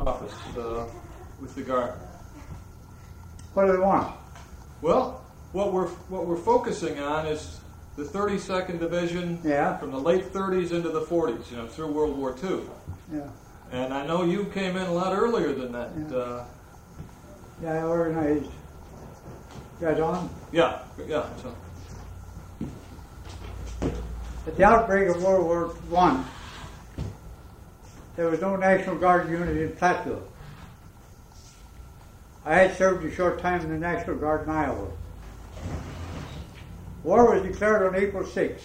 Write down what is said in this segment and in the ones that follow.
office with the Guard? What do they want? Well, what we're focusing on is the 32nd Division from the late 30s into the 40s, through World War II. Yeah. And I know you came in a lot earlier than that. Yeah, I organized. You guys on? Yeah. So. At the outbreak of World War I, there was no National Guard unit in Platteville. I had served a short time in the National Guard in Iowa. War was declared on April 6,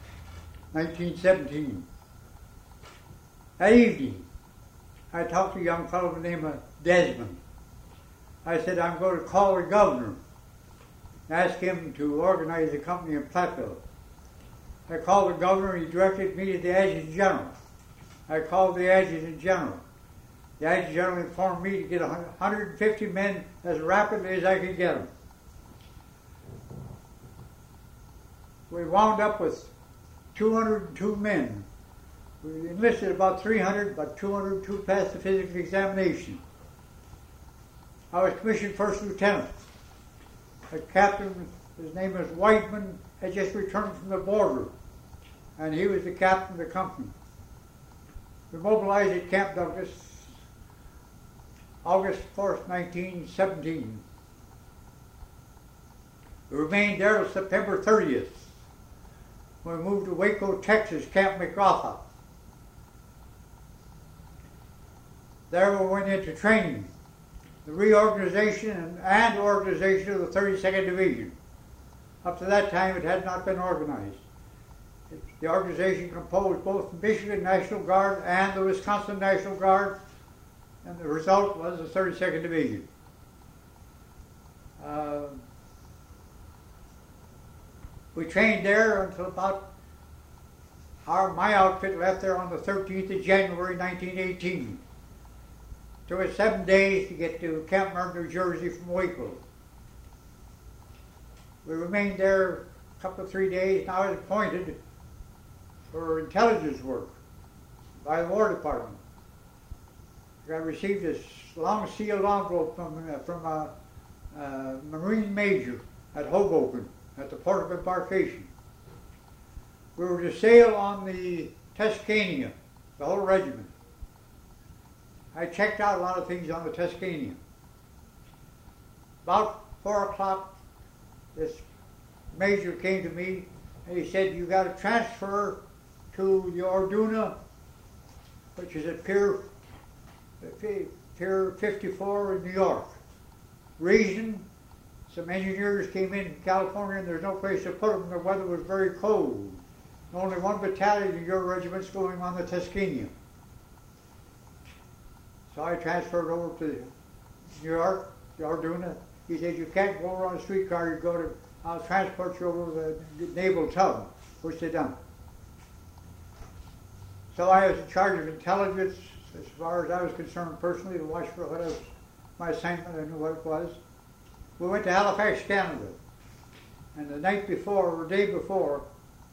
1917. That evening, I talked to a young fellow named Desmond. I said, I'm going to call the governor and ask him to organize a company in Platteville. I called the governor and he directed me to the adjutant general. I called the adjutant general. The adjutant general informed me to get 150 men as rapidly as I could get them. We wound up with 202 men. We enlisted about 300, but 202 passed the physical examination. I was commissioned first lieutenant. The captain, his name was Whiteman, had just returned from the border, and he was the captain of the company. We mobilized at Camp Douglas August 4th, 1917. We remained there until September 30th, when we moved to Waco, Texas, Camp McGrath. There we went into training, the reorganization and organization of the 32nd Division. Up to that time, it had not been organized. The organization composed both the Michigan National Guard and the Wisconsin National Guard, and the result was the 32nd Division. We trained there until about my outfit left there on the 13th of January, 1918. It took us 7 days to get to Camp Merritt, New Jersey from Waco. We remained there a couple of 3 days, and I was appointed for intelligence work by the War Department. I received this long sealed envelope from a Marine Major at Hoboken, at the port of embarkation. We were to sail on the Tuscania, the whole regiment. I checked out a lot of things on the Tuscania. About 4 o'clock, this major came to me and he said, you got to transfer to the Orduna, which is at Pier 54 in New York. Reason, some engineers came in California and there's no place to put them. The weather was very cold. Only one battalion of your regiment's going on the Tuscania. So I transferred over to New York, the Orduna. He said, you can't go over on a streetcar, I'll transport you over the naval tug, which they done. So I was in charge of intelligence, as far as I was concerned personally, to watch for what my assignment, I knew what it was. We went to Halifax, Canada, and the night before, or the day before,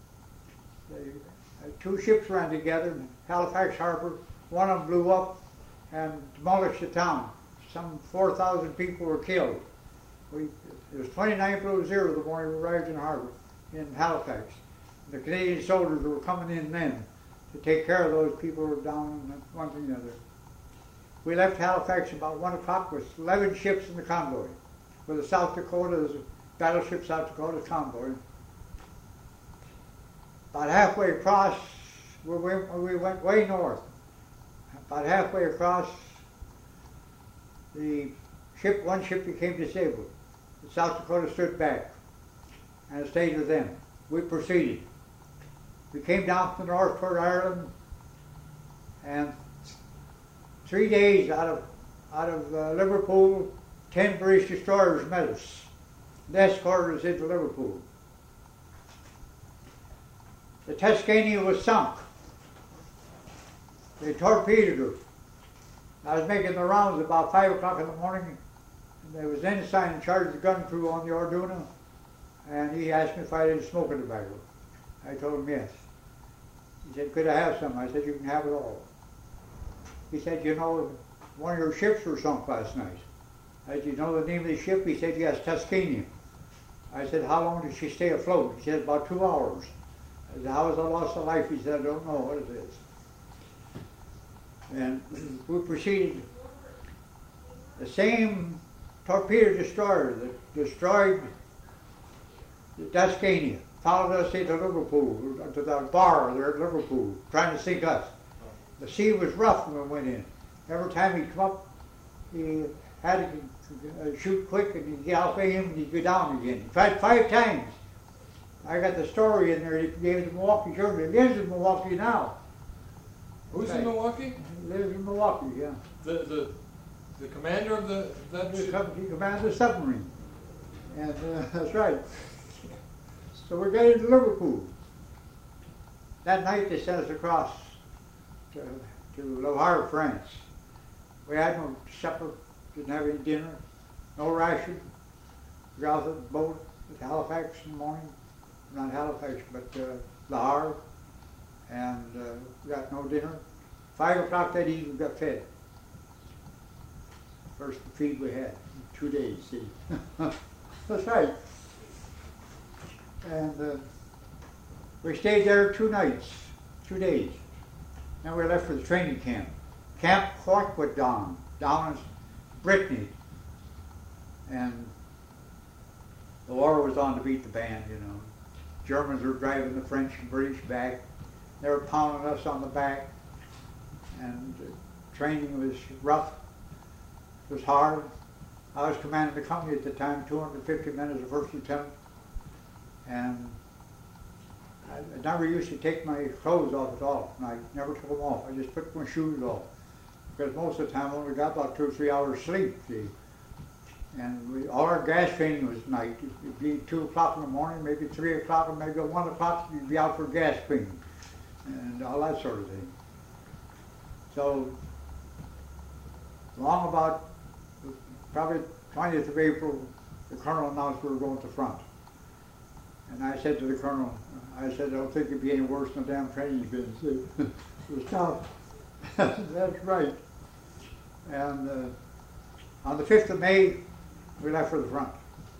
two ships ran together in Halifax Harbor. One of them blew up and demolished the town. Some 4,000 people were killed. It was 29 below zero the morning we arrived in harbor, in Halifax. The Canadian soldiers were coming in then to take care of those people who were down one thing or another. We left Halifax about 1 o'clock with 11 ships in the convoy. With the South Dakota, the battleship South Dakota convoy. About halfway across, we went way north. About halfway across, one ship became disabled. The South Dakota stood back and it stayed with them. We proceeded. We came down from the north toward Ireland, and 3 days out of Liverpool, 10 British destroyers met us. They escorted us into Liverpool. The Tuscania was sunk. They torpedoed her. I was making the rounds about 5 o'clock in the morning, and there was an ensign in charge of the gun crew on the Orduna, and he asked me if I didn't smoke a tobacco. I told him yes. He said, could I have some? I said, you can have it all. He said, you know, one of your ships were sunk last night. I said, you know the name of the ship? He said, yes, Tuscania. I said, how long did she stay afloat? He said, about 2 hours. I said, how was I lost a life? He said, I don't know what it is. And we proceeded. The same torpedo destroyer that destroyed the Tuscania followed us into Liverpool, to the bar there at Liverpool, trying to sink us. The sea was rough when we went in. Every time he'd come up, he had to shoot quick, and he'd get off of him, and he'd go down again. He tried 5 times. I got the story in there. He gave the Milwaukee Journal. He lives in Milwaukee now. Who's in Milwaukee? He lives in Milwaukee, yeah. The commander of that ship? He commanded the submarine. And that's right. So we got into Liverpool. That night they sent us across to Le Havre, France. We had no supper, didn't have any dinner, no ration. We got off the boat at Halifax in the morning. Not Halifax, but Le Havre. And we got no dinner. 5 o'clock that evening we got fed. First feed we had, 2 days, see. That's right. And we stayed there 2 nights, 2 days. Then we left for the training camp. Camp Corkwood down in Brittany. And the war was on to beat the band, you know. Germans were driving the French and British back. They were pounding us on the back. And training was rough. It was hard. I was commanding the company at the time, 250 men as a first lieutenant. And I never used to take my clothes off at all. And I never took them off. I just put my shoes off. Because most of the time I only got about 2 or 3 hours sleep, see. And all our gas training was night. It'd be 2 o'clock in the morning, maybe 3 o'clock, and maybe 1 o'clock, you'd be out for gas cleaning. And all that sort of thing. So, long about probably 20th of April, the colonel announced we were going to the front. And I said to the colonel, I said, I don't think it'd be any worse than the damn training's been. It was tough. That's right. And on the 5th of May, we left for the front.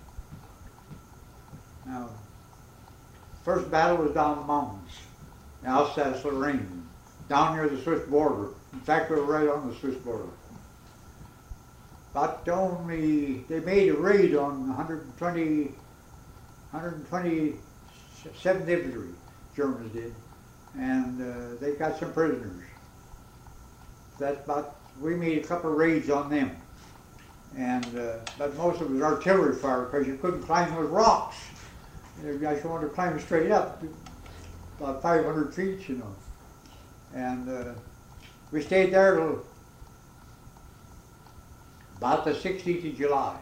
Now, first battle was down the mountains, in Alsace-Lorraine, down near the Swiss border. In fact, we were right on the Swiss border. But they made a raid on 127th Infantry, Germans did, and they got some prisoners. We made a couple of raids on them. And but most of it was artillery fire because you couldn't climb those rocks. You guys wanted to climb straight up, about 500 feet, you know. And we stayed there till about the 16th of July,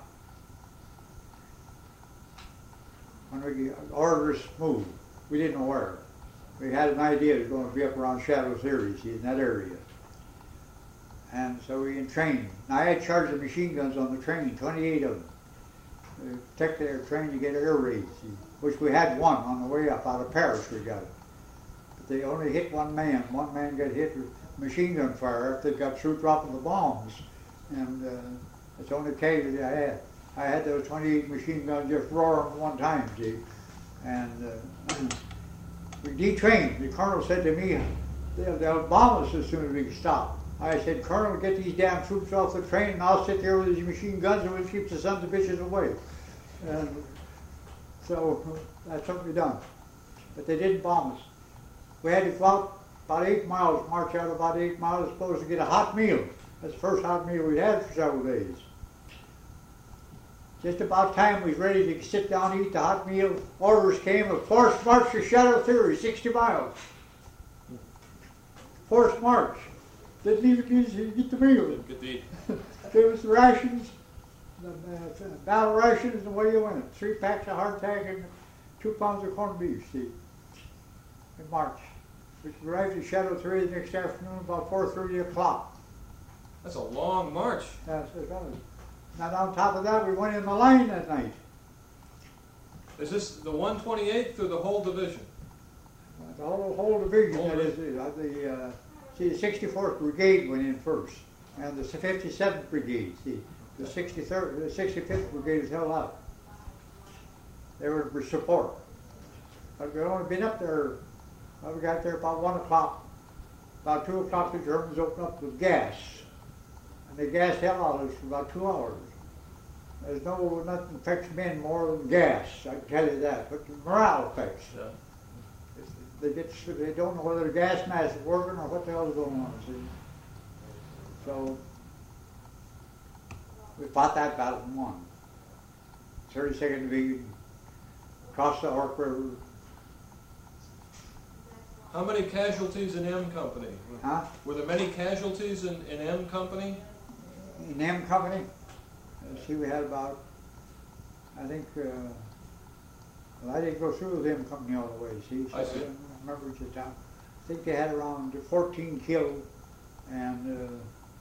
when we orders moved. We didn't know where. We had an idea it was going to be up around Shadow Theory, see, in that area. And so we trained. Now I had charge of machine guns on the train, 28 of them. We took their train to get air raids, which we had one on the way up out of Paris. We got it. But they only hit one man. One man got hit with machine gun fire after they got through dropping the bombs. And that's the only casualty I had. I had those 28 machine guns just roaring one time, see. And we detrained. The colonel said to me, they'll bomb us as soon as we can stop. I said, Colonel, get these damn troops off the train and I'll sit there with these machine guns and we'll keep the sons of bitches away. And so that's what we done. But they didn't bomb us. We had to go out about 8 miles, march out about 8 miles, supposed to get a hot meal. That's the first hot meal we'd had for several days. Just about time we was ready to sit down and eat the hot meal, orders came of forced march to Shadow Theory, 60 miles. Forced march. Didn't even get the meal. Get to eat. Gave us the rations, the battle rations, and away you went. 3 packs of hardtack and 2 pounds of corned beef, see, in March. We arrived at Shadow Theory the next afternoon about 4:30 o'clock. That's a long march. Yes, it was. And on top of that, we went in the line that night. Is this the 128th or the whole division? The whole division, that is, see, the 64th Brigade went in first. and the 57th Brigade. See, the 63rd, the 65th Brigade was held out. They were for support. But we'd only been up there, well, we got there about 1 o'clock. About 2 o'clock the Germans opened up with gas. And the gas held out us for about 2 hours. There's nothing affects men more than gas, I can tell you that. But the morale effects. Yeah. They don't know whether the gas mask is working or what the hell is going on, see. So we fought that battle and won. 32nd Division crossed the Ork River. How many casualties in M Company? Huh? Were there many casualties in M Company? In M Company? See, we had about, I think, well, I didn't go through with M Company all the way, see? So I see. I don't remember just how. I think they had around 14 killed and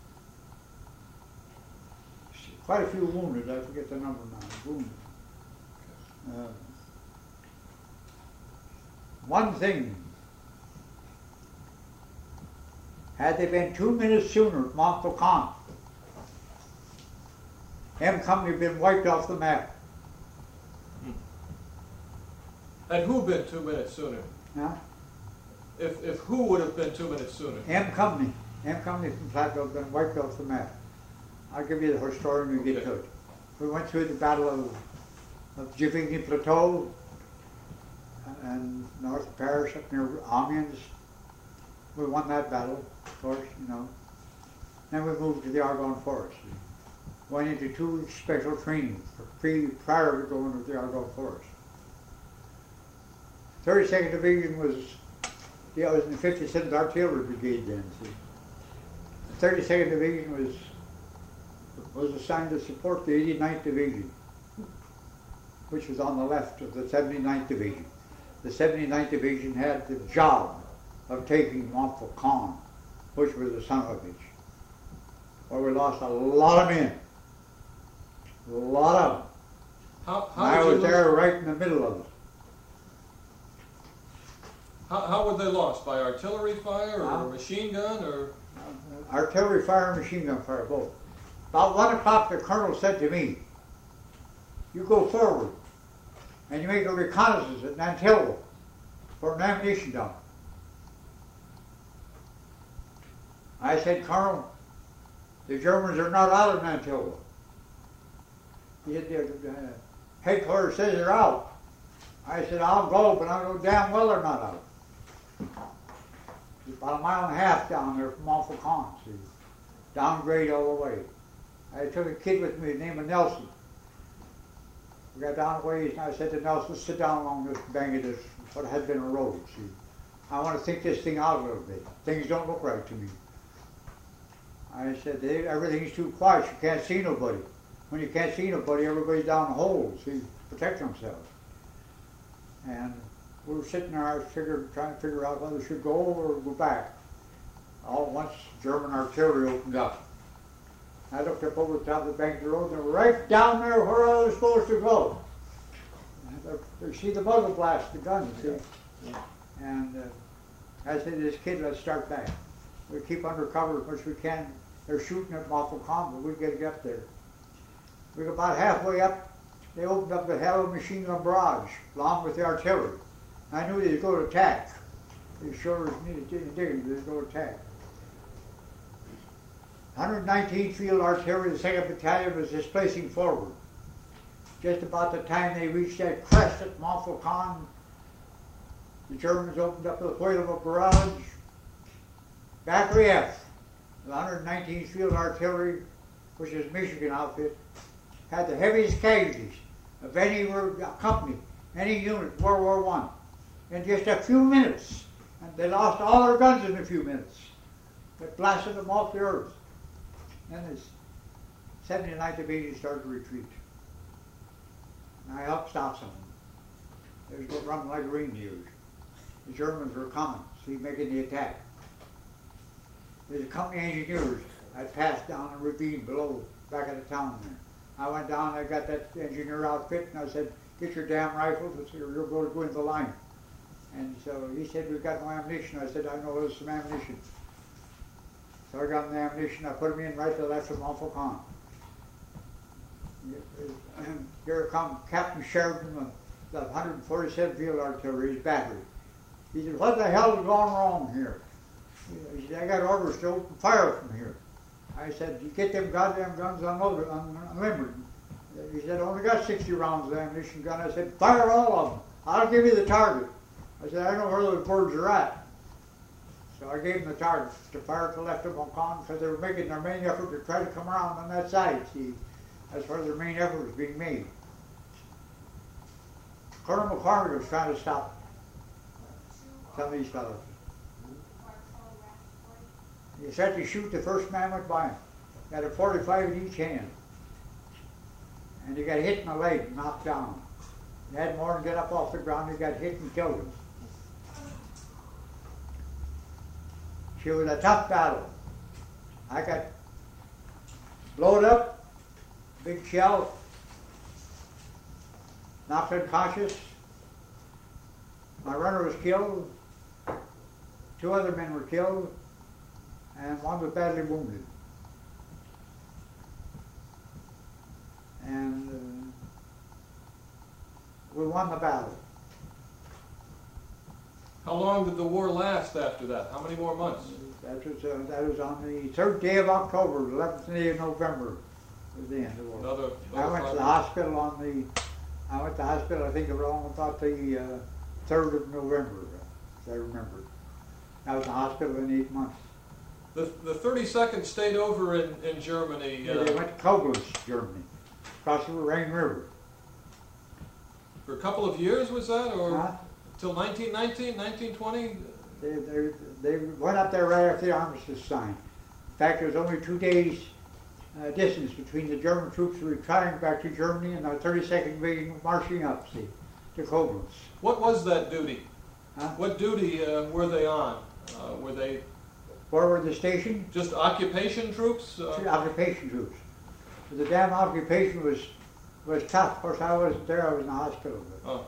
quite a few wounded. I forget the number now. Wounded. One thing, had they been 2 minutes sooner at Montfaucon, M Company had been wiped off the map. Had who been 2 minutes sooner? Huh? If who would have been 2 minutes sooner? M Company. M Company from Plateau had been wiped off the map. I'll give you the whole story when we get to it. We went through the Battle of Jivigny Plateau and north of Paris up near Amiens. We won that battle, of course, you know. Then we moved to the Argonne Forest. Went into 2 weeks special training prior to going to the Argonne Forest. 32nd Division was in the 57th Artillery Brigade then, see. The 32nd Division was assigned to support the 89th Division, which was on the left of the 79th Division. The 79th Division had the job of taking Montfaucon, which was a son of a bitch. Well, we lost a lot of men. A lot of them. I was there right in the middle of it. How were they lost? By artillery fire or machine gun or? Artillery fire and machine gun fire, both. About 1 o'clock the colonel said to me, you go forward and you make a reconnaissance at Nantillo for an ammunition dump. I said, Colonel, the Germans are not out of Nantillo. He said, headquarters says they're out. I said, I'll go, but I know damn well they're not out. It's about 1.5 miles down there from Montfaucon, see. Downgrade all the way. I took a kid with me named Nelson. We got down the way and I said to Nelson, sit down along this bank of this, what had been a road, see. I want to think this thing out a little bit. Things don't look right to me. I said, everything's too quiet, you can't see nobody. When you can't see nobody, everybody's down the hole, see, protect themselves. And we were sitting there, I was trying to figure out whether we should go or go back. All at once, German artillery opened up. I looked up over the top of the bank of the road, and they were right down there where I was supposed to go. You see the muzzle blast, the gun, see? Yeah. And I said to this kid, let's start back. We keep under cover as much as we can. They're shooting at Montfaucon, but we get up there. We got about halfway up, they opened up the hell of a machine gun barrage, along with the artillery. I knew they'd go to attack. They sure needed digging, they'd go to attack. 119th Field Artillery, the 2nd Battalion, was displacing forward. Just about the time they reached that crest at Montfaucon, the Germans opened up the whale of a barrage. Battery F, the 119th Field Artillery, which is Michigan outfit, had the heaviest casualties of any company, any unit, World War I, in just a few minutes. And they lost all their guns in a few minutes. They blasted them off the earth. Then the 79th Division started to retreat. And I helped stop some of them. They was running like reindeers. The Germans were coming, see, making the attack. There's a company engineers I passed down a ravine below, back of the town there. I went down, I got that engineer outfit, and I said, get your damn rifles, or you're going to go in the line. And so he said, we've got no ammunition. I said, I know there's some ammunition. So I got an ammunition, I put them in right to the left of Montfaucon. Here come Captain Sheridan of the 147th Field Artillery's battery. He said, what the hell has gone wrong here? He said, I got orders to open fire from here. I said, you get them goddamn guns unloaded, unlimbered. He said, I only got 60 rounds of ammunition gun. I said, fire all of them. I'll give you the target. I said, I know where those birds are at. So I gave them the target to fire to the left of Montcalm because they were making their main effort to try to come around on that side. See, that's where their main effort was being made. Colonel McCormick was trying to stop some of these fellows. He said to shoot, the first man went by him. He had a 45 in each hand. And he got hit in the leg, knocked down. He had more than get up off the ground, he got hit and killed him. She was a tough battle. I got blowed up, big shell, knocked unconscious. My runner was killed. 2 other men were killed, and 1 was badly wounded. And we won the battle. How long did the war last after that? How many more months? That was on the 3rd day of October, 11th day of November was the end of the war. Another I went to the hospital I think around about the 3rd of November, as I remember. I was in the hospital in 8 months. The 32nd stayed over in Germany. Yeah, they went to Koblenz, Germany, across the Rhine River. For a couple of years, was that? Or till 1919, 1920? They went up there right after the armistice signed. In fact, there was only 2 days distance between the German troops retiring back to Germany and the 32nd Division marching up, see, to Koblenz. What was that duty? Huh? What duty were they on? Were they... Where were they stationed? Just occupation troops? Occupation troops. The damn occupation was tough. Of course, I wasn't there. I was in the hospital. But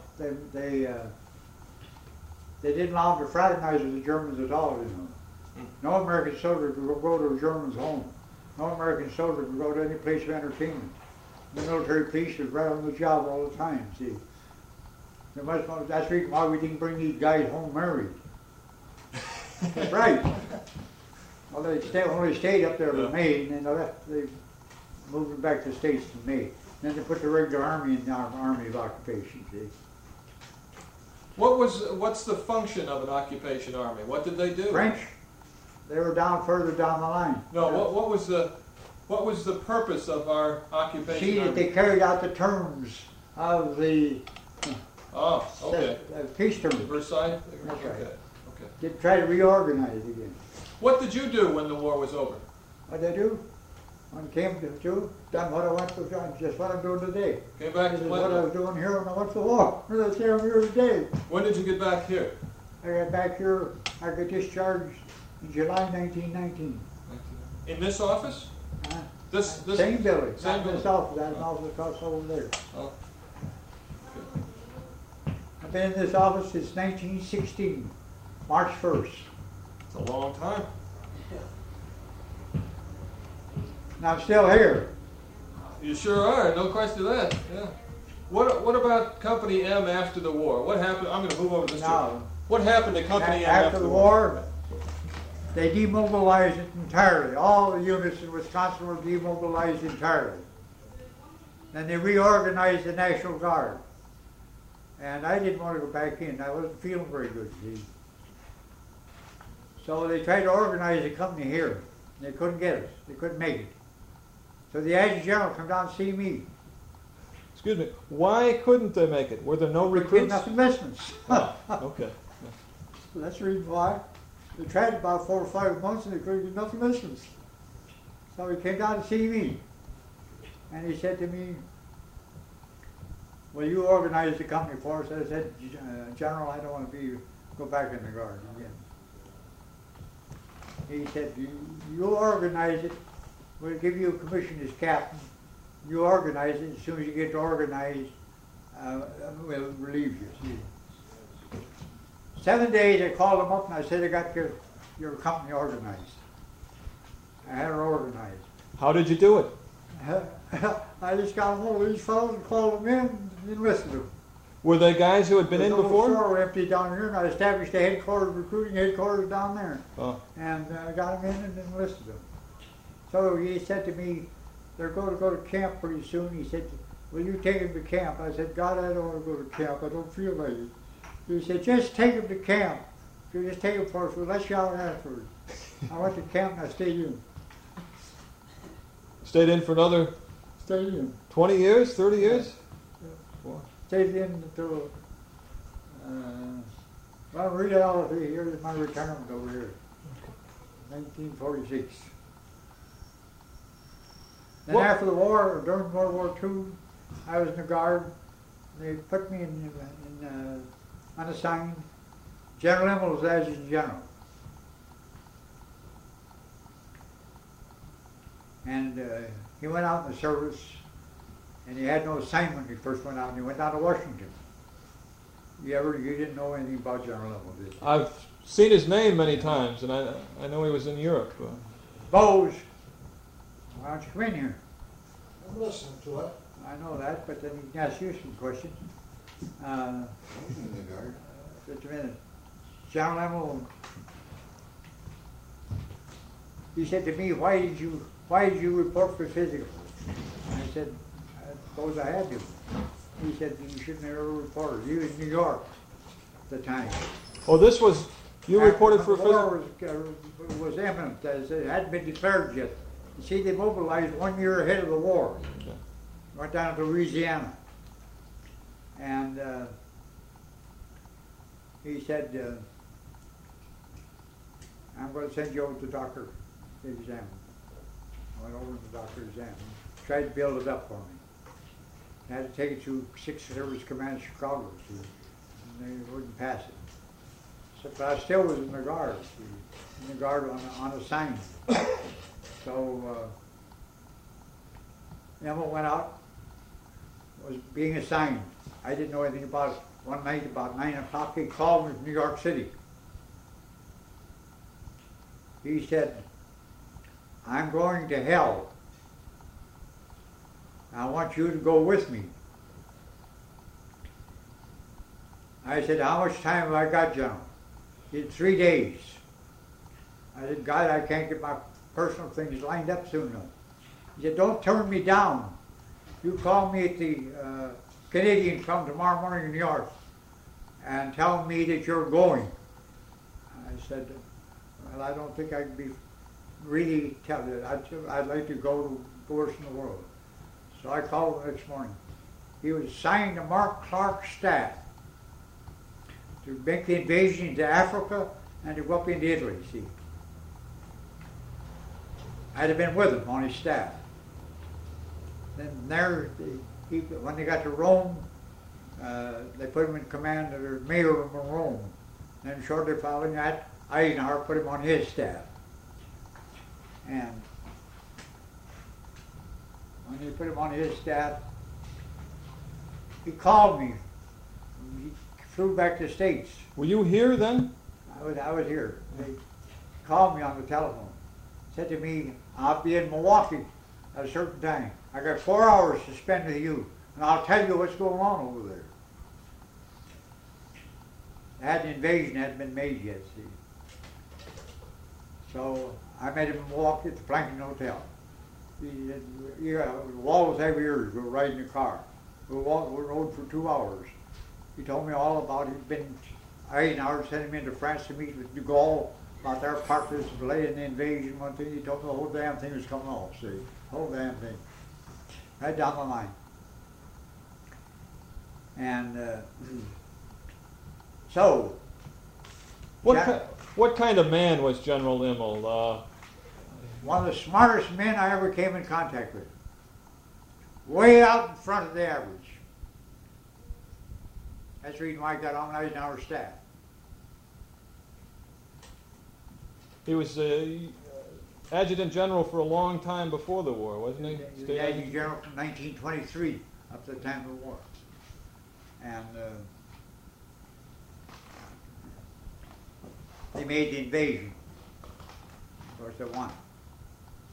they didn't allow them to fraternize with the Germans at all, you know. No American soldier could go to a German's home. No American soldier could go to any place of entertainment. The military police was right on the job all the time, see. That's the reason why we didn't bring these guys home married. That's right. Well, they only stayed up there in May, and then they moved them back to the States in May. Then they put the regular army in the Army of Occupation, see. What's the function of an occupation army? What did they do? French. They were further down the line. No, what was the purpose of our occupation army? See that they carried out the terms of the peace terms. Versailles? That's right. Okay. Did try to reorganize again. What did you do when the war was over? What did I do? When it came to done what I went to, just what I'm doing today. Came back this to is what I was doing here when I went to war. That's here I'm here today. When did you get back here? I got back here, I got discharged in July 1919. In this office? This same building. Same building. This office, that office across over there. Oh. Okay. I've been in this office since 1916, March 1st. It's a long time. And I'm still here. You sure are, no question of that. Yeah. What about Company M after the war? What happened? I'm going to move over this. What happened to Company M after the war? They demobilized it entirely. All the units in Wisconsin were demobilized entirely. Then they reorganized the National Guard. And I didn't want to go back in. I wasn't feeling very good, see. So they tried to organize a company here. They couldn't get us. They couldn't make it. So the Adjutant General come down and see me. Excuse me. Why couldn't they make it? Were there no recruits? Enough investments. Okay. So that's the reason why. They tried about 4 or 5 months and they couldn't get enough investments. So he came down to see me. And he said to me, well, you organized the company for us. I said, General, I don't want to go back in the Guard again. He said, you organize it. We'll give you a commission as captain. You organize it. As soon as you get organized, we'll relieve you. See? 7 days, I called them up and I said, I got your company organized. I had her organized. How did you do it? I just got them all these fellows and called them in and enlisted them. Were they guys who had been in before? The store empty down here, and I established a headquarters, recruiting headquarters down there. Oh. And got them in and enlisted them. So he said to me, they're going to go to camp pretty soon. He said, will you take them to camp? I said, God, I don't want to go to camp. I don't feel like it. He said, just take them to camp. If you just take them for us, we'll let you out afterwards. I went to camp and I stayed in. Stayed in for another 20 years, 30 years? Yeah. Stayed in until, well, read it all here's my retirement over here, 1946. Then after the war, during World War II, I was in the Guard. They put me unassigned. General Immel was Adjutant General. And he went out in the service, and he had no assignment when he first went out, and he went down to Washington. You didn't know anything about General Immel, did you? I've seen his name many times, and I know he was in Europe. Bose, why don't you come in here? I'm listening to it. I know that, but then he can ask you some questions. I'm in the Guard. Just a minute. General Immel, he said to me, why did you report for physical? I said, I suppose I had to. He said, you shouldn't have ever reported. You was in New York at the time. Oh, this was, you reported for physical? physical? The war was imminent, as it hadn't been declared yet. You see, they mobilized 1 year ahead of the war. Okay. Went down to Louisiana. And he said, I'm going to send you over to the doctor to examine. I went over to the doctor to examine. Tried to build it up for me. I had to take it to 6th Service Command in Chicago, and they wouldn't pass it. So, but I still was in the Guard on assignment. So Immel went out, was being assigned. I didn't know anything about it. One night about 9 o'clock, he called me from New York City. He said, I'm going to hell. I want you to go with me. I said, how much time have I got, General? He said, 3 days. I said, God, I can't get my personal things lined up soon enough. He said, don't turn me down. You call me at the Canadian Club tomorrow morning in New York and tell me that you're going. I said, well, I don't think I can be really tell you. I'd like to go to the worst in the world. So I called him next morning. He was assigned to Mark Clark's staff to make the invasion into Africa and to go up into Italy, see. I'd have been with him on his staff. Then there, when they got to Rome, they put him in command of the mayor of Rome. Then shortly following that, Eisenhower put him on his staff. And when he put him on his staff, he called me. He flew back to the States. Were you here then? I was here. They called me on the telephone. Said to me, I'll be in Milwaukee at a certain time. I got 4 hours to spend with you, and I'll tell you what's going on over there. That invasion hadn't been made yet, see. So I met him in Milwaukee at the Planking Hotel. He said, yeah, Wallace have ears, we'll ride in the car. We rode for 2 hours. He told me all about it. He'd been, Eisenhower sent him into France to meet with de Gaulle about their purpose of delaying the invasion. One thing, he told me the whole damn thing was coming off, see. The whole damn thing. Right down the line. And so. What kind of man was General Immel? One of the smartest men I ever came in contact with. Way out in front of the average. That's the reason why I got on Eisenhower's staff. He was Adjutant General for a long time before the war, wasn't he? He was Adjutant General from 1923 up to the time of the war. And they made the invasion. Of course, they won.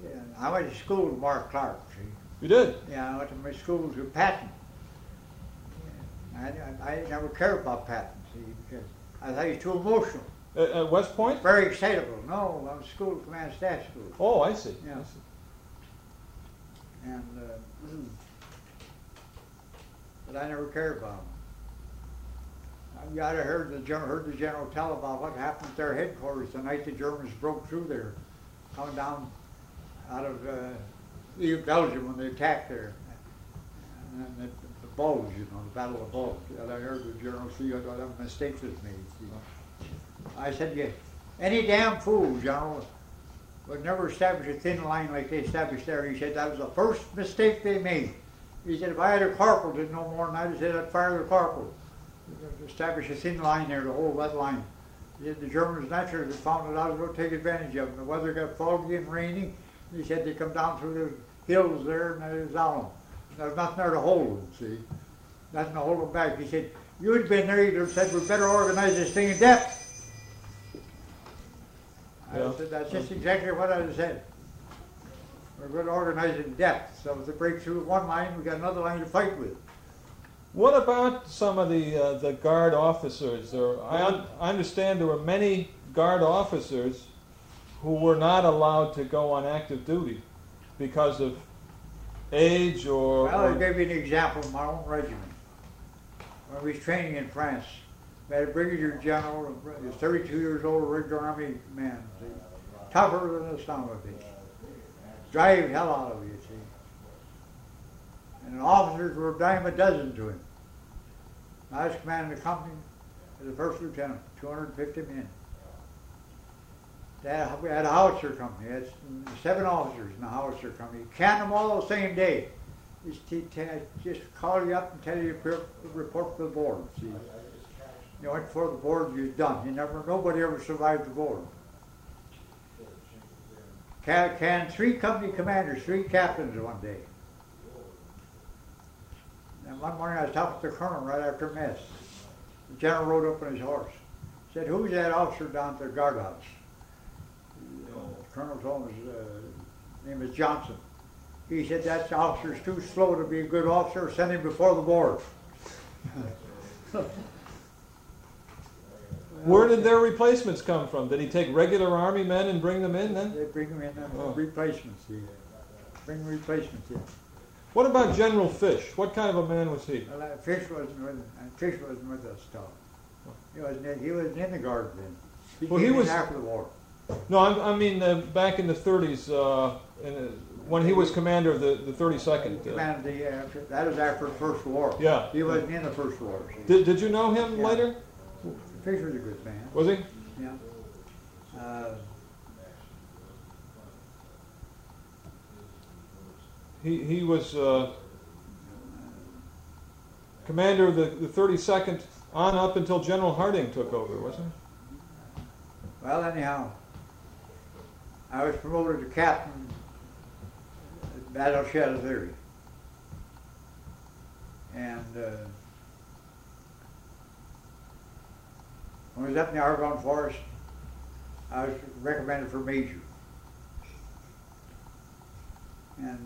Yeah, I went to school with Mark Clark, see. You did? Yeah, I went to my school with Patton. I never cared about Patton, see, because I thought he was too emotional. At West Point? Very excitable. No, I was school, command staff school. Oh, I see. Yeah. I see. And, but I never cared about him. I heard the general tell about what happened at their headquarters the night the Germans broke through there, coming down out of Belgium when they attacked there. And then the Bulge, you know, the Battle of the Bulge. And I heard the general see what a mistake was made. See. I said, yeah, any damn fool, General, would never establish a thin line like they established there. He said that was the first mistake they made. He said if I had a corporal did no more than that, he said I'd fire the corporal. Establish a thin line there to hold that line. He said the Germans naturally found it out and would take advantage of it. The weather got foggy and rainy. He said they come down through the hills there and it was on them. There was nothing there to hold them, see. Nothing to hold them back. He said, you had been there, you'd have said we better organize this thing in depth. Yeah. I said, that's just exactly what I said. We're going to organize it in depth. So if they break through one line, we got another line to fight with. What about some of the guard officers? I understand there were many guard officers who were not allowed to go on active duty because of age or... Well, I'll give you an example of my own regiment. When we was training in France, we had a brigadier general, he was 32 years old, a regular army man, see. Tougher than a son of a bitch. Drive hell out of you, see. And the officers were a dime a dozen to him. I was commanding the company as a first lieutenant, 250 men. We had a howitzer company. We had 7 officers in the howitzer company. Canned them all the same day. Just call you up and tell you to report to the board. See, you went before the board, you're done. Nobody ever survived the board. Canned 3 company commanders, 3 captains one day. And one morning I was talking to the colonel right after mess. The general rode up on his horse. Said, who's that officer down at the guardhouse? The colonel told him his name is Johnson. He said, that officer's too slow to be a good officer, send him before the board. Where did their replacements come from? Did he take regular army men and bring them in then? They bring them in, replacements, yeah. Bring replacements in. What about General Fish? What kind of a man was he? Well, Fish wasn't with us, Tom. He wasn't in the guard then. He was after the war. No, I mean back in the 30s, when he was commander of the 32nd. That was after the First War. Yeah. He wasn't in the First War. Did you know him later? Fish was a good man. Was he? Yeah. He was commander of the 32nd on up until General Harding took over, wasn't he? Well, anyhow, I was promoted to captain at Battle Shed Theory. And when I was up in the Argonne Forest, I was recommended for major. And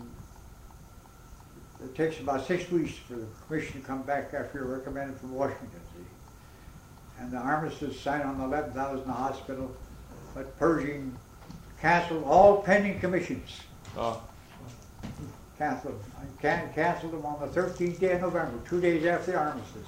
it takes about 6 weeks for the commission to come back after you're recommended from Washington, see. And the armistice signed on the 11th, I was in the hospital, but Pershing canceled all pending commissions. Oh. Canceled them. Canceled them on the 13th day of November, 2 days after the armistice.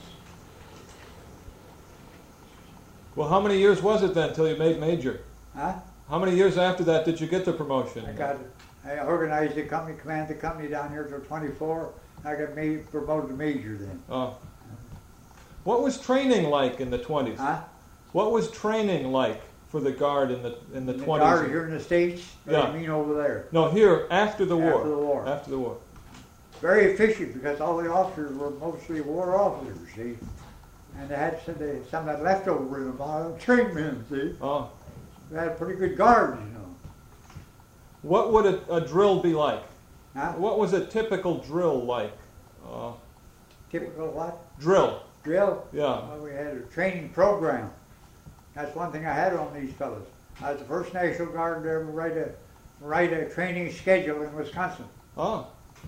Well, how many years was it then until you made major? Huh? How many years after that did you get the promotion? I organized the company, commanded the company down here till 24. I got promoted to major then. Oh. What was training like in the 20s? Huh? What was training like for the Guard in the 20s? The Guard here in the States? Yeah. You mean over there? No, here, after the war. After the war. After the war. Very efficient because all the officers were mostly war officers, see? And they had some that left over in them, trained men, see? Oh. They had pretty good guards, you know. What would a drill be like? Huh? What was a typical drill like? Typical what? Drill. Drill? Yeah. Well, we had a training program. That's one thing I had on these fellas. I was the first National Guard to ever write a write a training schedule in Wisconsin. Oh.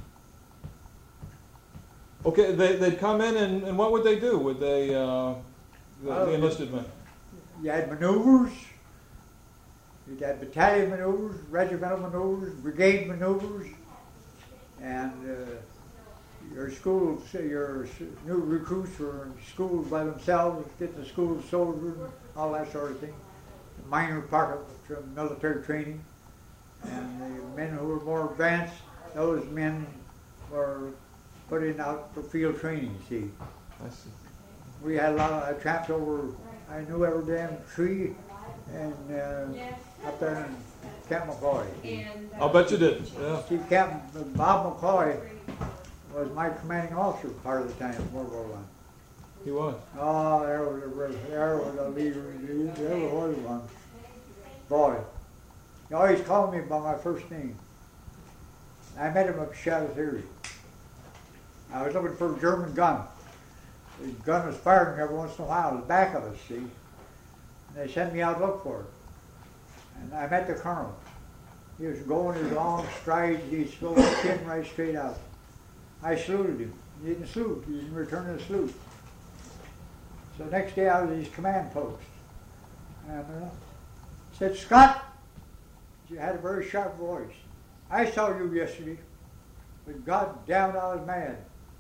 Okay, they'd come in and what would they do? Would they, the enlisted men? You had maneuvers, you had battalion maneuvers, regimental maneuvers, brigade maneuvers, and your schools, your new recruits were in schools by themselves, getting the school of soldiers, all that sort of thing. The minor part of military training. And the men who were more advanced, those men were put in out for field training, see. I see. We had a lot of, I tramped over, I knew every damn tree and up there in Camp McCoy. I'll bet you did. Yeah. See, Captain Bob McCoy was my commanding officer part of the time in World War I. He was. Oh, there was a leader, there was one. Boy, he always called me by my first name. I met him up Shadow Theory. I was looking for a German gun. The gun was firing every once in a while, the back of us, see. And they sent me out to look for it. And I met the colonel. He was going his long strides, he's going chin right straight out. I saluted him. He didn't salute, he didn't return the salute. So next day I was at his command post. And said, Scott, you had a very sharp voice. I saw you yesterday, but God damn it, I was mad.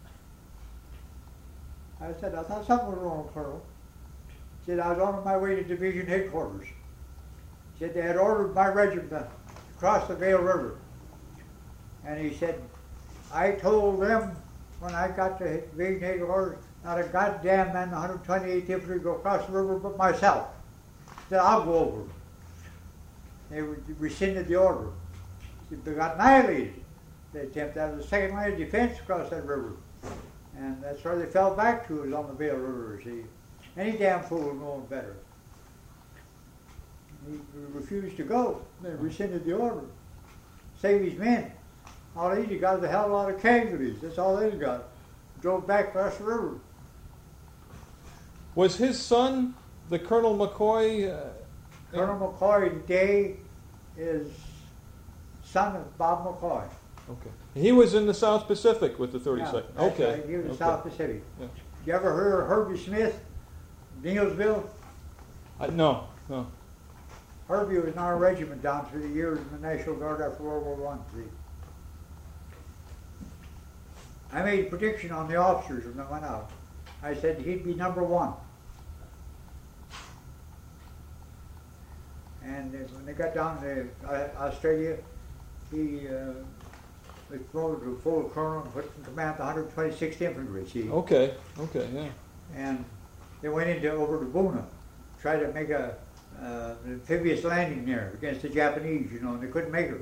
I said, I thought something was wrong, Colonel. He said, I was on my way to division headquarters. He said, they had ordered my regiment to cross the Vail River. And he said, I told them when I got to division headquarters, not a goddamn man in the 128th Infantry go across the river but myself. He said, I'll go over. They rescinded the order. They got annihilated. They attempted to have the second line of defense across that river. And that's where they fell back to, is on the Vail River, see. Any damn fool knowing better. He refused to go. They rescinded the order. Save his men. All they got is a hell of a lot of casualties. That's all they got. Drove back across the river. Was his son, the Colonel McCoy? Colonel McCoy today is son of Bob McCoy. Okay. He was in the South Pacific with the 32nd. Yeah, that's Okay. right. He was in South Pacific. Yeah. You ever heard of Herbie Smith, Neilsville? No. Herbie was in our regiment down through the years in the National Guard after World War I. See? I made a prediction on the officers when I went out. I said he'd be number one. And when they got down to Australia, he was promoted to full colonel and put in command of the 126th Infantry. See? Okay, yeah. And they went over to Buna, tried to make an amphibious landing there against the Japanese, and they couldn't make it.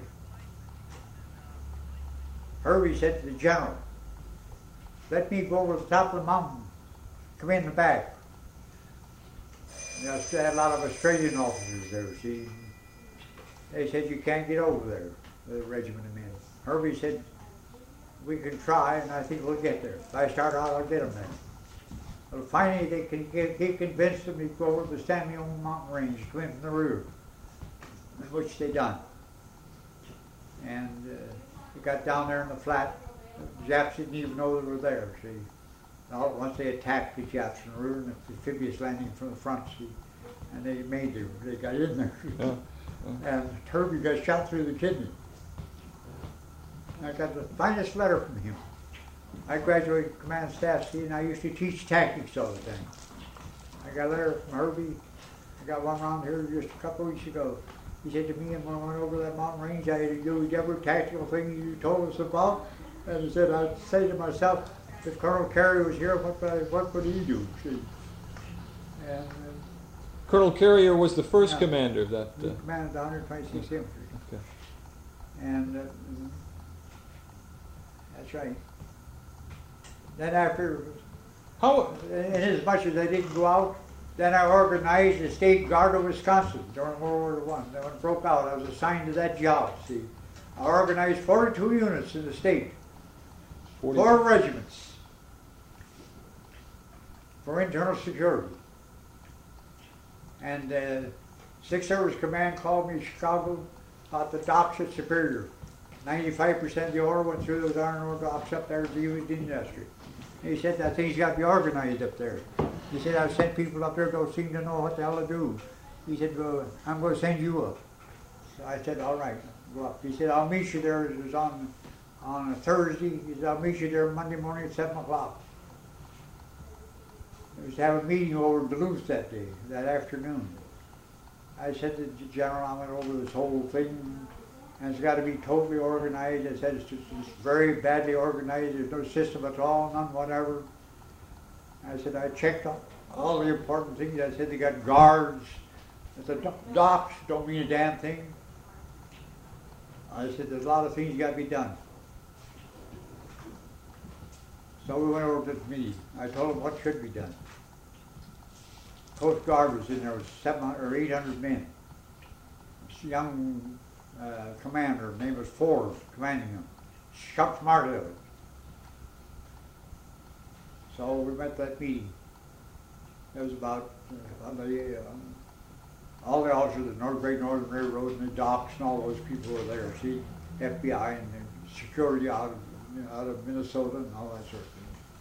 Herbie said to the general, let me go over the top of the mountain, come in the back. They had a lot of Australian officers there, see. They said, you can't get over there, the regiment of men. Herbie said, we can try, and I think we'll get there. If I start out, I'll get them there. Well, finally, he convinced them to go over the Samuel Mountain Range, swim from the river, which they done. And they got down there in the flat. The Japs didn't even know they were there, see. All at once they attacked the Japs in the river, and the amphibious landing from the front, see. And they got in there. Yeah. And Herbie got shot through the kidney. I got the finest letter from him. I graduated command staff, see, and I used to teach tactics all the time. I got a letter from Herbie. I got one around here just a couple of weeks ago. He said to me, when I went over that mountain range, I had to do every tactical thing you told us about. And he said, I'd say to myself, if Colonel Carey was here, what would he do? See? And Colonel Carrier was the first commander of that. he commanded the 126th Infantry. Okay. And that's right. Then after, as much as I didn't go out, then I organized the State Guard of Wisconsin during World War I. Then when it broke out, I was assigned to that job, see. I organized 42 units in the state, 4 regiments for internal security. And 6th Service Command called me to Chicago about the docks at Superior. 95% of the ore went through those iron ore docks up there to be used in industry. He said that thing's got to be organized up there. He said, I've sent people up there who don't seem to know what the hell to do. He said, well, I'm going to send you up. So I said, all right, go up. He said, I'll meet you there. It was on a Thursday. He said, I'll meet you there Monday morning at 7 o'clock. We was to have a meeting over in Duluth that day, that afternoon. I said to the general, I went over this whole thing, and it's got to be totally organized. I said, it's very badly organized. There's no system at all, none whatever. I said, I checked all the important things. I said, they got guards. I said, docks don't mean a damn thing. I said, there's a lot of things got to be done. So we went over to the meeting. I told them what should be done. Coast Guard was in there with 700 or 800 men. This young commander, name was Ford, commanding them. Shuck smart of it. So we went to that meeting. It was about all the officers of the Great Northern Railroad and the docks and all those people were there. See, FBI and security out of Minnesota and all that sort of thing.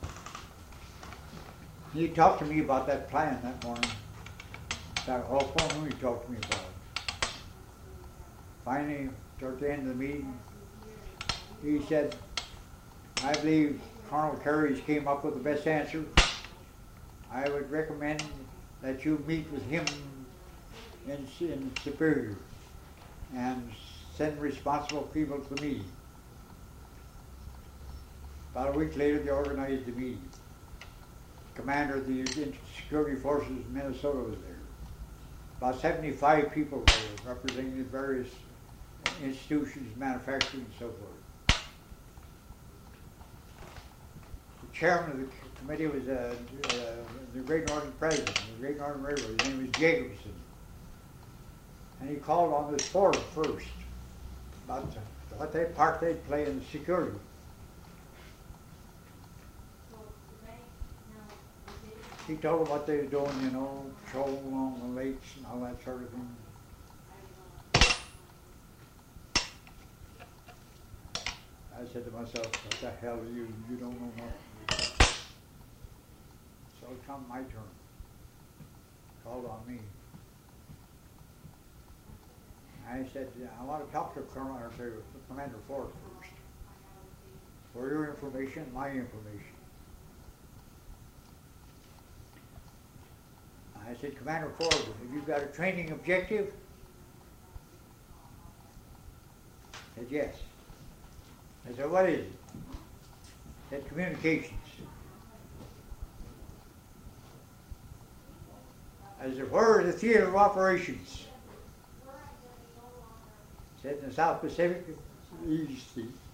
He talked to me about that plan that morning. That whole phone he talked to me about it. Finally, toward the end of the meeting, he said, I believe Colonel Carey's came up with the best answer. I would recommend that you meet with him in Superior and send responsible people to the meeting. About a week later, they organized the meeting. Commander of the Security Forces in Minnesota was there. About 75 people were there, representing the various institutions, manufacturing and so forth. The chairman of the committee was the Great Northern President, the Great Northern Railroad. His name was Jacobson. And he called on this Ford first about what part they'd play in the security. He told them what they were doing, you know, patrol along the lakes and all that sort of thing. I said to myself, what the hell are you? You don't know nothing. So it come my turn. Called on me. I said, I want to talk to Colonel or to Commander Ford first. For your information, my information. I said, Commander Ford, have you got a training objective? He said, yes. I said, what is it? He said, communications. I said, where is the theater of operations? He said, in the South Pacific, East.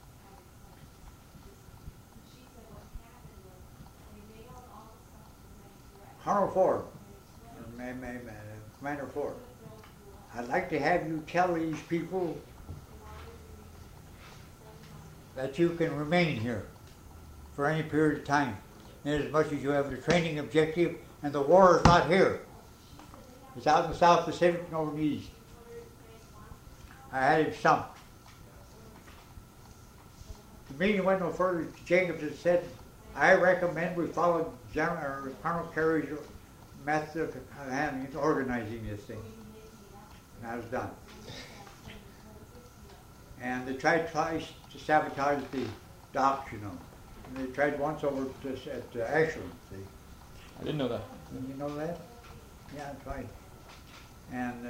Colonel Ford. Commander Ford, I'd like to have you tell these people that you can remain here for any period of time, as much as you have a training objective, and the war is not here. It's out in the South Pacific and over in the East. I had him stumped. The meeting went no further. Jacobs had said, I recommend we follow Colonel Carey's method of organizing this thing. And I was done. And they tried twice to sabotage the docks, you know. And they tried once over at Ashland, see. I didn't know that. Didn't you know that? Yeah, twice. And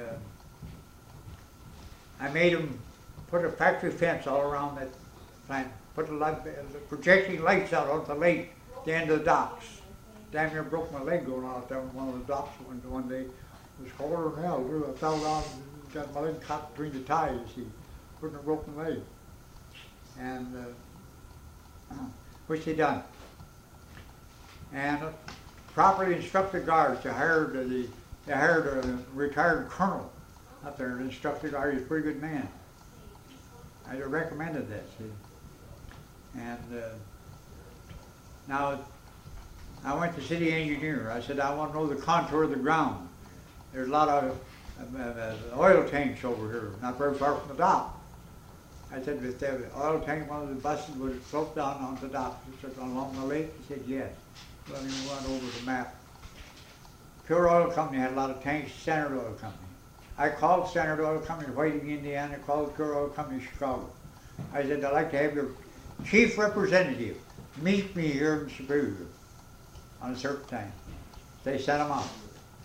I made them put a factory fence all around that plant, put the projecting lights out on the lake, the end of the docks. Damn near broke my leg going out there on one of the docks one day. It was colder than hell. I fell down and got my leg caught between the ties, see. Couldn't have broken my leg. And which they done. And properly instructed guards. They hired a retired colonel up there to instruct the guard. He's a pretty good man. I recommended that, see. And now I went to city engineer. I said, I want to know the contour of the ground. There's a lot of oil tanks over here, not very far from the dock. I said, if the oil tank, one of the buses would float down onto the dock. He said, along the lake? He said, yes. Let me run over the map. Pure Oil Company had a lot of tanks, Standard Oil Company. I called Standard Oil Company, Whiting, Indiana, called Pure Oil Company, Chicago. I said, I'd like to have your chief representative meet me here in Superior on a certain time. They sent him out.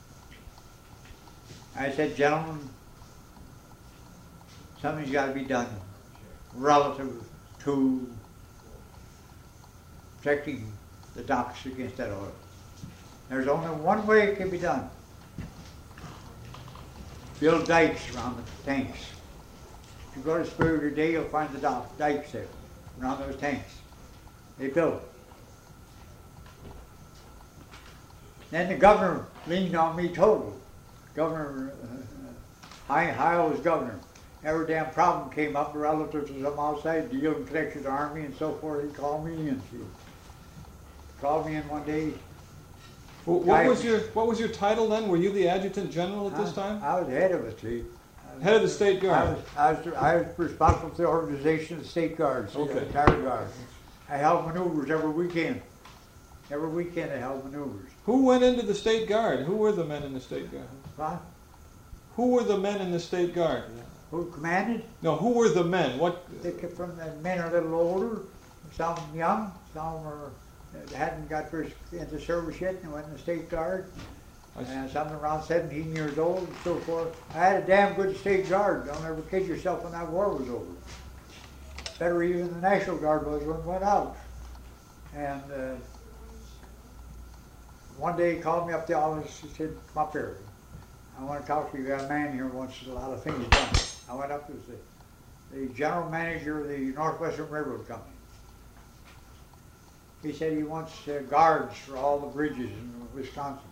I said, gentlemen, something's got to be done relative to protecting the docks against that oil. There's only one way it can be done. Build dikes around the tanks. If you go to Superior today, you'll find the dikes there around those tanks. They built it. Then the governor leaned on me totally. Governor, Iowa's governor. Every damn problem came up relative to some outside deal in connection with the Army and so forth. He called me in. He called me in one day. Well, what was your title then? Were you the adjutant general at this time? I was head of it, see. Head of the State Guard. I was responsible for the organization of the State Guard, the entire Guard. I held maneuvers every weekend. Every weekend I held maneuvers. Who went into the State Guard? Who were the men in the State Guard? What? Who were the men in the State Guard? Who commanded? No, who were the men? What? From the men are a little older, some young, some hadn't got into service yet and went in the State Guard. And some around 17 years old and so forth. I had a damn good State Guard. Don't ever kid yourself when that war was over. Better even than the National Guard was when it went out. And one day he called me up to the office. He said, come up here. I want to talk to you. We got a man here who wants a lot of things done. I went up to the general manager of the Northwestern Railroad Company. He said he wants guards for all the bridges in Wisconsin.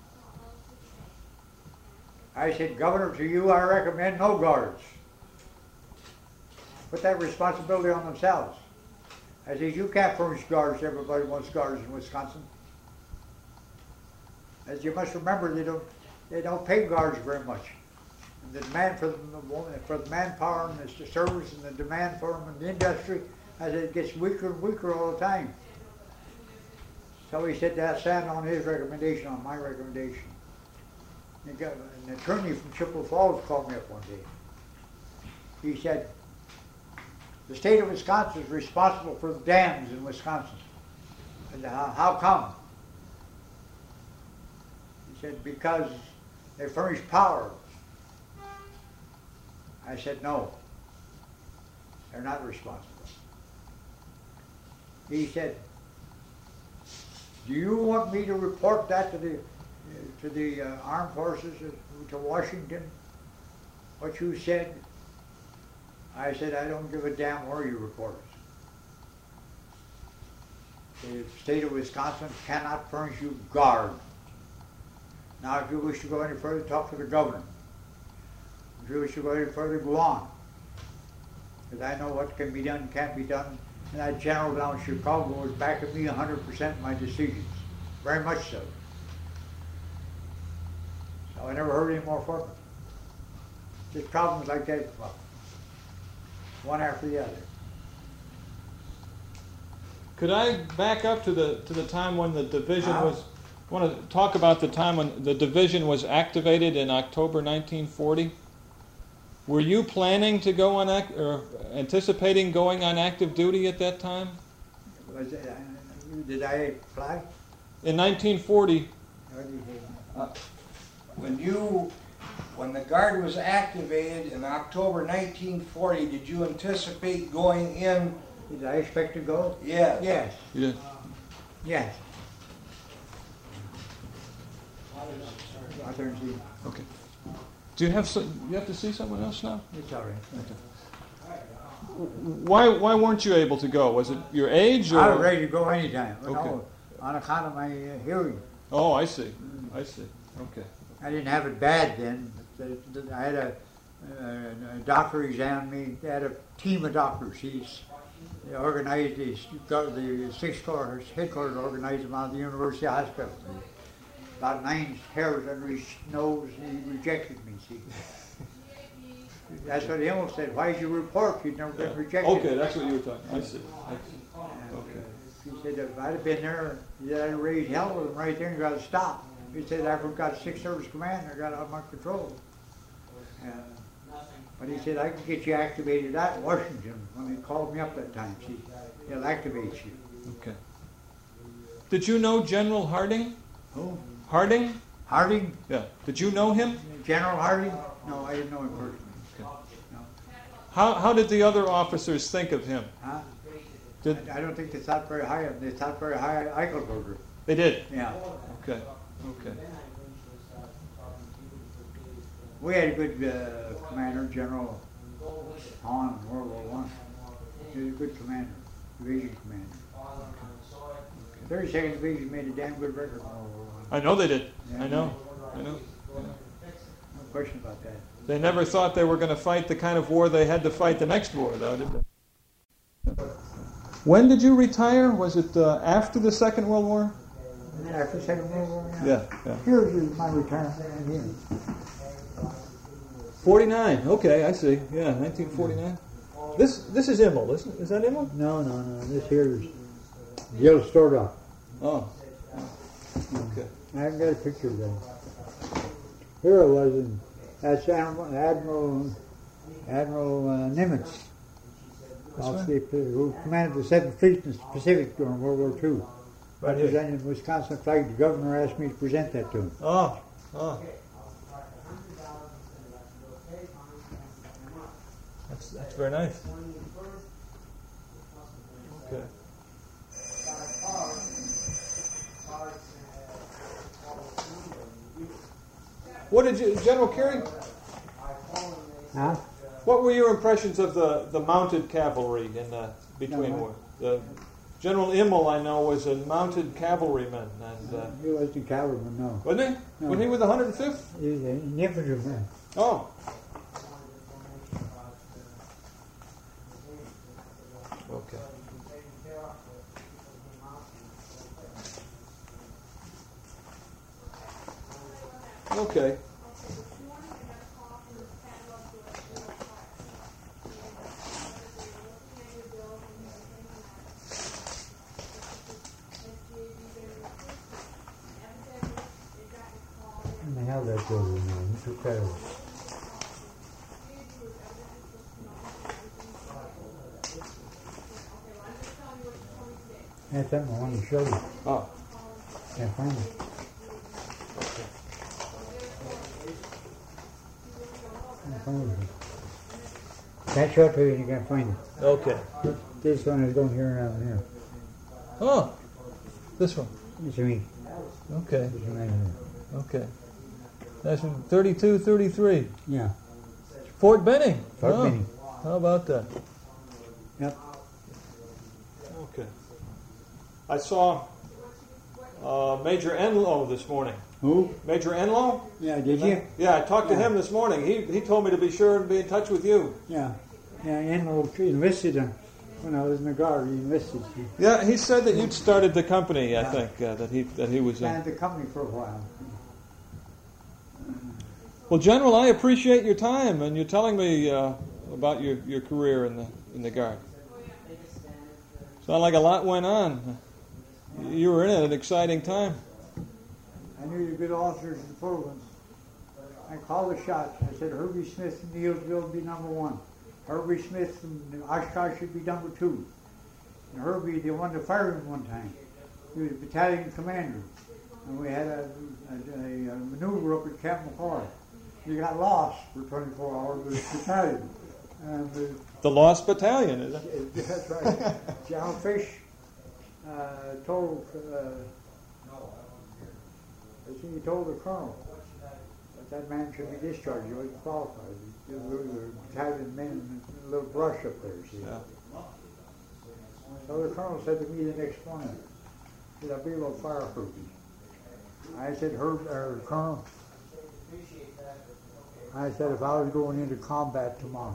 I said, Governor, to you I recommend no guards. Put that responsibility on themselves. I said, you can't furnish guards. Everybody wants guards in Wisconsin. As you must remember, they don't pay guards very much. And the demand for the manpower and the service and the demand for them in the industry, I said, it gets weaker and weaker all the time. So he said that stand on his recommendation, on my recommendation. An attorney from Chippewa Falls called me up one day. He said, the state of Wisconsin is responsible for the dams in Wisconsin. I said, how come? He said, because they furnish power. I said, no, they're not responsible. He said, do you want me to report that to the armed forces, to Washington, what you said? I said, I don't give a damn where you report it. The state of Wisconsin cannot furnish you guard. Now, if you wish to go any further, talk to the governor. If you wish to go any further, go on. Because I know what can be done and can't be done. And that general down in Chicago was backing me 100% in my decisions. Very much so. So I never heard any more from him. Just problems like that, well, one after the other. Could I back up to the time when the division was? I want to talk about the time when the division was activated in October 1940. Were you planning to go on or anticipating going on active duty at that time? Did I apply? In 1940. When the Guard was activated in October 1940, did you anticipate going in? Did I expect to go? Yes. Yes. Yeah. Yes. Okay. Do you have to see someone else now? It's all right. Why weren't you able to go? Was it your age? Or? I was ready to go anytime. Okay. No, on account of my hearing. Oh, I see. I see. Okay. I didn't have it bad then. I had a doctor examine me. They had a team of doctors. They organized the 6th Corps headquarters organized them out of the University Hospital. About 9 hairs under his nose, and he rejected me, see. That's what Himmel said. Why'd you report? You'd never been rejected. Okay, that's what you were talking. I see. Okay. He said, if I'd have been there, you'd have raised hell with them right there and you got to stop. He said, I've got 6 service command, I got it out of my control. But he said, I can get you activated at Washington when they called me up that time. See, he'll activate you. Okay. Did you know General Harding? Who? Harding? Harding? Yeah. Did you know him? General Harding? No, I didn't know him personally. Okay. No. How did the other officers think of him? Huh? Did I don't think they thought very high of him. They thought very high of Eichelberger. they did? Yeah. Okay. Okay. We had a good commander, General Hahn, in World War I. He was a good commander, division commander. 32nd Division made a damn good record in World War I. I know they did. Yeah. I know. No question about that. They never thought they were going to fight the kind of war they had to fight the next war, though, did they? When did you retire? Was it after the Second World War? After the Second World War, Yeah. Here's my retirement right here. 49. Okay, I see. Yeah, 1949. This is Immel, isn't it? Is that Immel? No. This here is Jill Stordoff. Oh. Okay. I haven't got a picture of that. Here I was, and that's Admiral Nimitz, who commanded the 7th Fleet in the Pacific during World War II. Represented the Wisconsin flag. The governor asked me to present that to him. Oh. That's very nice. Okay. What did you, General Carey? Huh? What were your impressions of the mounted cavalry in the between war? The General Immel, I know, was a mounted cavalryman, and He wasn't a cavalryman, no. wasn't he? No. Wasn't he with the 105th? He was an infantryman. Oh. Okay. Okay. And they held that building now. He took care of it. That's something I wanted to show you. Oh. Can't find it. Can't find it. Can't show it to you and you can't find it. Okay. This one is going here and out here. Oh. This one. It's me. Okay. This one right here. Okay. That's from 32, 33. Yeah. Fort Benning. Fort Oh. Benning. How about that? Yep. Okay. I saw Major Enlow this morning. Who? Major Enlow? Yeah, did you? Yeah, I talked to Yeah. him this morning. He told me to be sure and be in touch with you. Yeah. Yeah, Enlow enlisted him when I was in the Guard. He enlisted. He Yeah, he said that you'd started the company. I Yeah. think that he was in. planned the company for a while. Well, General, I appreciate your time and you telling me about your career in the Guard. Sound like a lot went on. You were in it at an exciting time. I knew the good officers and full ones. I called the shots. I said Herbie Smith from Neilsville would be number 1. Herbie Smith from Oshkosh should be number 2. And Herbie, they wanted to fire him one time. He was a battalion commander. And we had a maneuver up at Camp McCoy. He got lost for 24 hours with his battalion. And The Lost Battalion, is it? that's right. John Fish told, he told the colonel that man should be discharged. He wasn't qualified. We were battalion men in a little brush up there, see. Yeah. So the colonel said to me the next morning, he said, I'll be able to fire Herbie. I said, Colonel, I said, if I was going into combat tomorrow,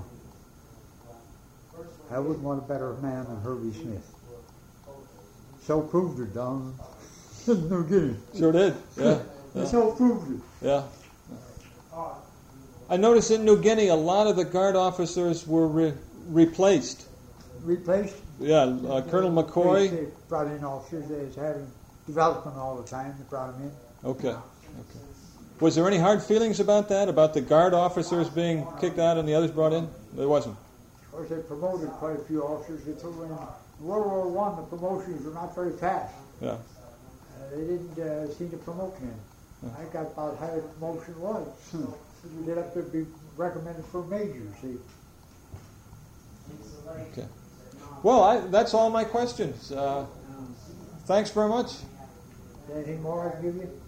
I wouldn't want a better man than Herbie Smith. So proved it, Don. No kidding. Sure did. Yeah. So proved it. Yeah. I noticed in New Guinea a lot of the guard officers were replaced. Replaced. Yeah, Colonel McCoy. They brought in officers. They was having development all the time. They brought them in. Okay. Was there any hard feelings about that, about the guard officers being kicked out and the others brought in? There wasn't. Of course, they promoted quite a few officers. They told them in World War I, the promotions were not very fast. Yeah. They didn't seem to promote me. I got about how the promotion was. We did have to be recommended for major, see. Okay. Well, that's all my questions. Thanks very much. Anything more I can give you?